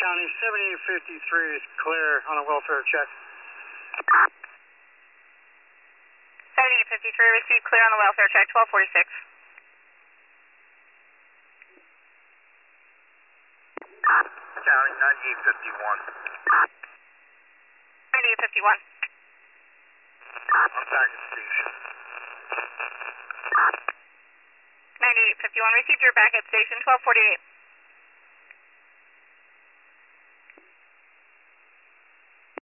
County, 7853 is clear on a welfare check. 7853 received, clear on the welfare check, 1246. County, 9851. 9851. On packet station. 9851 received, your back at station, 1248.